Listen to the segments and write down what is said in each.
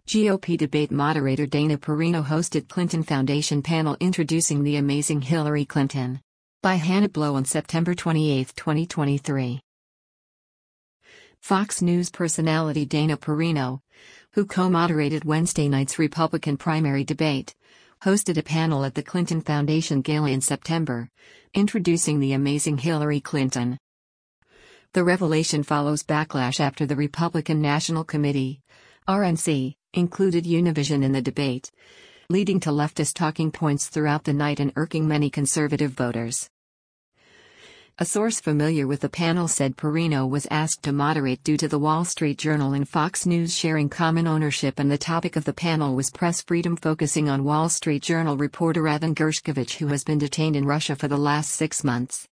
GOP debate moderator Dana Perino hosted Clinton Foundation panel introducing the amazing Hillary Clinton. By Hannah Blow on September 28, 2023. Fox News personality Dana Perino, who co-moderated Wednesday night's Republican primary debate, hosted a panel at the Clinton Foundation Gala in September, introducing the amazing Hillary Clinton. The revelation follows backlash after the Republican National Committee, RNC, included Univision in the debate, leading to leftist talking points throughout the night and irking many conservative voters. A source familiar with the panel said Perino was asked to moderate due to the Wall Street Journal and Fox News sharing common ownership, and the topic of the panel was press freedom, focusing on Wall Street Journal reporter Evan Gershkovich, who has been detained in Russia for the last 6 months.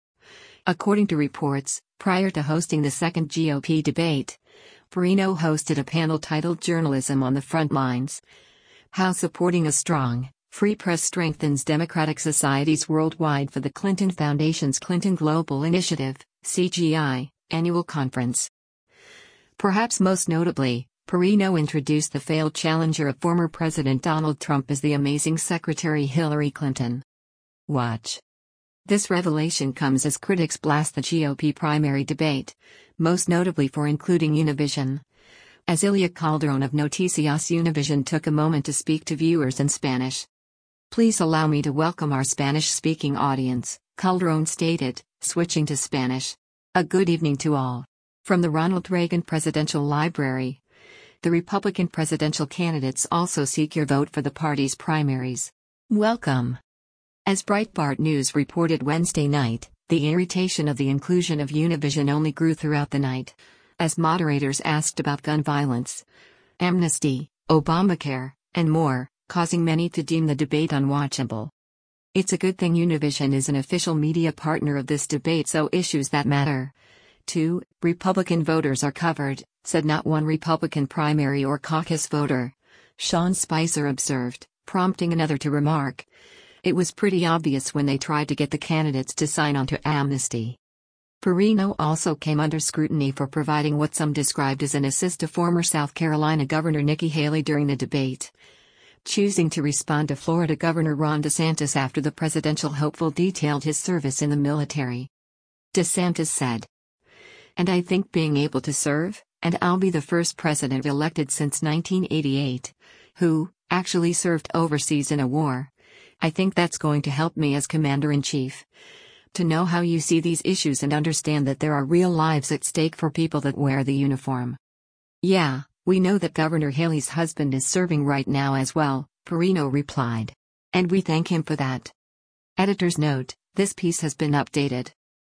According to reports, prior to hosting the second GOP debate, Perino hosted a panel titled Journalism on the Front Lines: How Supporting a Strong, Free Press Strengthens Democratic Societies Worldwide, for the Clinton Foundation's Clinton Global Initiative, CGI, annual conference. Perhaps most notably, Perino introduced the failed challenger of former President Donald Trump as the amazing Secretary Hillary Clinton. Watch. This revelation comes as critics blast the GOP primary debate, most notably for including Univision. As Ilya Calderon of Noticias Univision took a moment to speak to viewers in Spanish. "Please allow me to welcome our Spanish-speaking audience," Calderon stated, switching to Spanish. "A good evening to all. From the Ronald Reagan Presidential Library. The Republican presidential candidates also seek your vote for the party's primaries. Welcome." As Breitbart News reported Wednesday night, the irritation of the inclusion of Univision only grew throughout the night, as moderators asked about gun violence, amnesty, Obamacare, and more, causing many to deem the debate unwatchable. It's a good thing Univision is an official media partner of this debate, so issues that matter to Republican voters are covered, said not one Republican primary or caucus voter. Sean Spicer observed, prompting another to remark, "It was pretty obvious when they tried to get the candidates to sign on to amnesty." Perino also came under scrutiny for providing what some described as an assist to former South Carolina Governor Nikki Haley during the debate, choosing to respond to Florida Governor Ron DeSantis after the presidential hopeful detailed his service in the military. DeSantis said, "And I think being able to serve, and I'll be the first president elected since 1988, who actually served overseas in a war. I think that's going to help me as commander-in-chief. To know how you see these issues and understand that there are real lives at stake for people that wear the uniform." "Yeah, we know that Governor Haley's husband is serving right now as well," Perino replied. "And we thank him for that." Editor's note: this piece has been updated.